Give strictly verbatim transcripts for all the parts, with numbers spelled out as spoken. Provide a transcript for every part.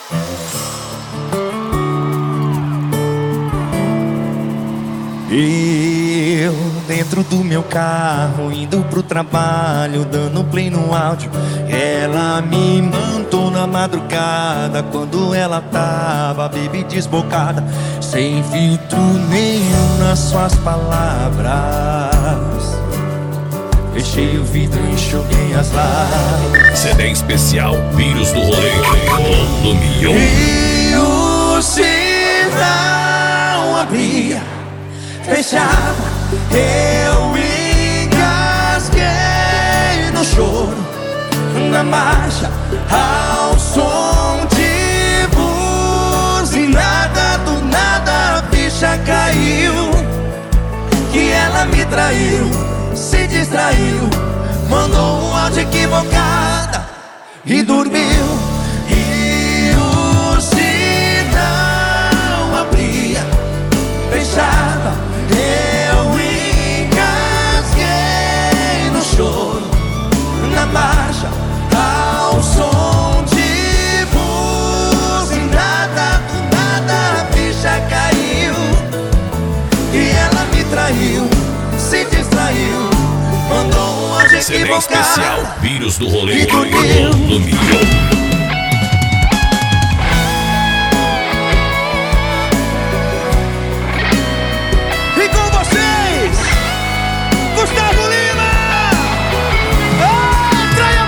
Eu, dentro do meu carro, indo pro trabalho, dando play no áudio. Ela me mandou na madrugada, quando ela tava, baby, desbocada, sem filtro nenhum nas suas palavras. Fechei o vidro e enxuguei as lágrimas. C D especial Pires do Rolê do Mion. E o sinal abria, fechava, eu engasguei no choro, na marcha, ao som de buzinada. Do nada a ficha caiu, que ela me traiu, se distraiu, mandou um áudio equivocada e dormiu. E o sinal abria, fechava, eu engasguei no choro, na marcha, ao som de buzinada. Do nada a ficha caiu, e ela me traiu, se distraiu, mandou um áudio C D equivocado especial Pires do Rolê e dormiu. do Mion. Gustavo Lima! Ah, traia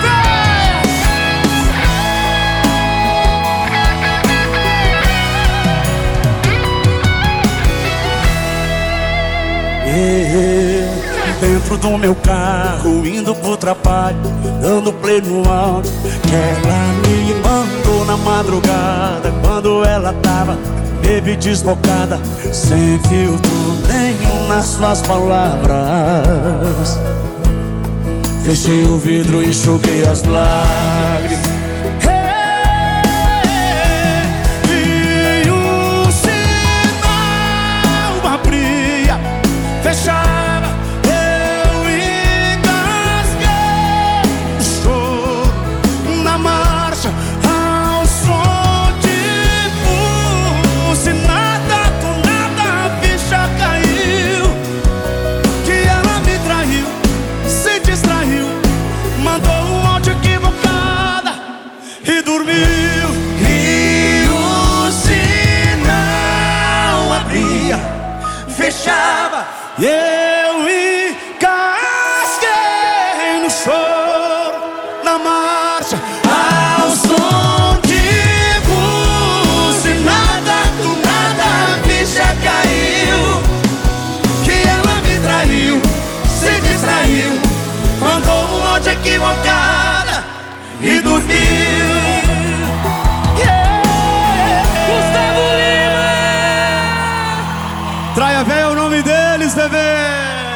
Yeah, dentro do meu carro, indo pro trabalho, dando play no áudio, que ela me mandou na madrugada, quando ela tava, baby, desbocada, sem filtro nenhum nas suas palavras. Fechei o vidro e enxuguei as lágrimas. E o sinal abria, fechava, eu engasguei o choro, na marcha, ao som de buzinada. Do nada a ficha caiu, que ela me traiu, se distraiu, mandou um áudio equivocada e dormiu. E o sinal abria, fechava, E eu engasguei no choro, na marcha, ao som de buzinada. Do nada a ficha caiu, que ela me traiu, se distraiu, mandou um áudio equivocada e dormiu. Traia Véia é o nome deles, bebê.